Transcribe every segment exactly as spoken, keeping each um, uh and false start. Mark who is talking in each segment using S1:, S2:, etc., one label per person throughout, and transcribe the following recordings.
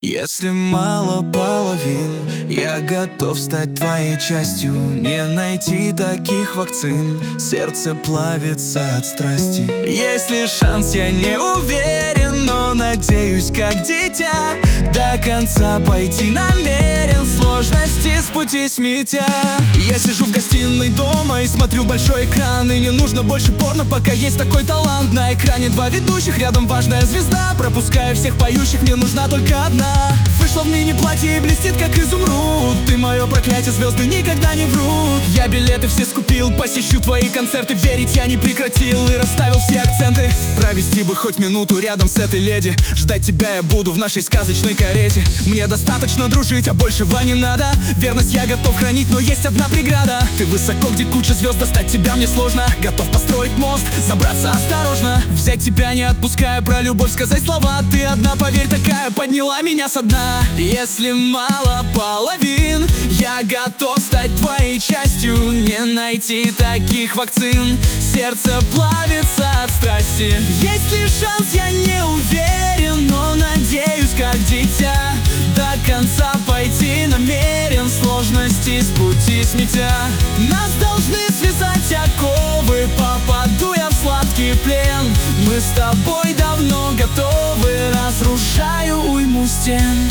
S1: Если мало половин, я готов стать твоей частью. Не найти таких вакцин, сердце плавится от страсти. Есть ли шанс, я не уверен, но надеюсь, как дитя, до конца пойти намерен, сложности с пути сметя. Я сижу в гостиной дома и смотрю большой экран, и не нужно больше порно, пока есть такой талант. На экране два ведущих, рядом важная звезда. Пропуская всех поющих, мне нужна только одна. Вышла в мини-платье и блестит, как изумруд. Ты мое проклятие, звезды никогда не врут. Я билеты все скупил, посещу твои концерты. Верить я не прекратил и расставил все акценты. Провести бы хоть минуту рядом с этой леди. Ждать тебя я буду в нашей сказочной карете. Мне достаточно дружить, а большего не надо. Верность я готов хранить, но есть одна преграда. Ты высоко, где куча звезд, достать тебя мне сложно. Готов построить мост, забраться осторожно. Взять тебя не отпуская, про любовь сказать слова. Ты одна, поверь, такая, подняла меня со дна. Если мало половин, я готов стать твоей частью. Не найти таких вакцин, сердце плавится от страсти. Есть ли шанс, я не уверен, но надеюсь, как дитя, до конца пойти намерен, сложности с пути сметя. Нас должны связать оковы, попаду я в сладкий плен. Мы с тобой давно готовы, разрушаю уйму стен.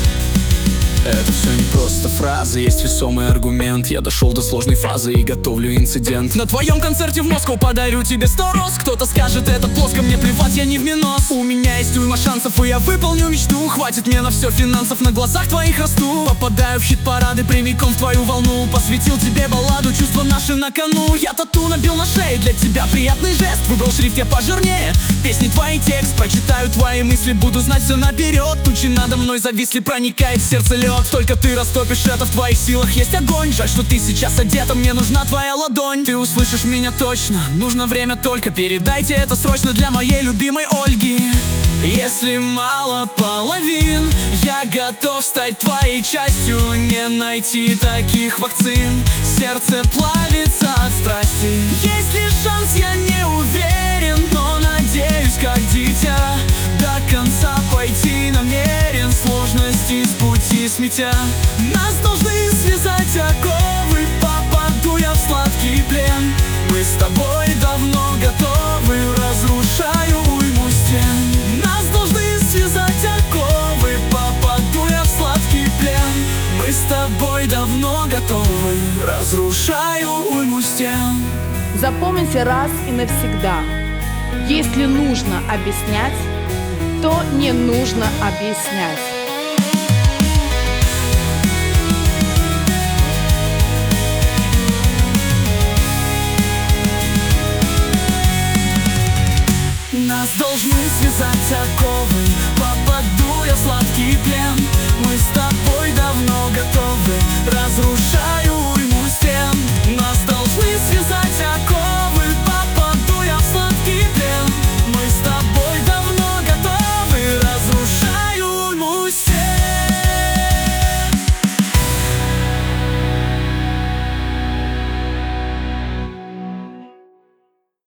S1: Это все не просто фразы, есть весомый аргумент. Я дошел до сложной фазы и готовлю инцидент. На твоем концерте в Москву подарю тебе сто роз. Кто-то скажет, это плоско, мне плевать, я не в минус. У меня есть уйма шансов, и я выполню мечту. Хватит мне на все финансов, на глазах твоих расту. Попадаю в хит-парады, прямиком в твою волну. Посвятил тебе балладу, чувства наши на кону. Я тату набил на шее, для тебя приятный жест. Выбрал шрифт я пожирнее, песни твои текст. Прочитаю твои мысли, буду знать все наперед. Тучи надо мной зависли, проникает в сердце лед. Только ты растопишь это, в твоих силах есть огонь. Жаль, что ты сейчас одета, мне нужна твоя ладонь. Ты услышишь меня точно, нужно время только. Передайте это срочно для моей любимой Ольги. Если мало половин, я готов стать твоей частью. Не найти таких вакцин, сердце плавится от страсти. Есть ли шанс, я не уверен, но надеюсь, как дитя, до конца пойти намерен, сложности с пути сметя. Нас должны связать оковы, попаду я в сладкий плен. Мы с тобой давно готовы, разрушаю уйму стен. Нас должны связать оковы, попаду я в сладкий плен. Мы с тобой давно готовы, разрушаю уйму стен.
S2: Запомните раз и навсегда: если нужно объяснять, то не нужно объяснять.
S1: Нас должны связать оковы, попаду я в сладкий плен. Мы с тобой